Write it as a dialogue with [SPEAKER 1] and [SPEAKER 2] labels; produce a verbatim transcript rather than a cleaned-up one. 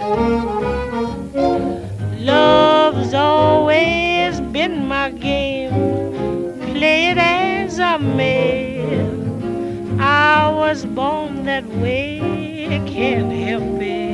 [SPEAKER 1] Love's always been my game. Play it as I may. I was born that way, can't help it.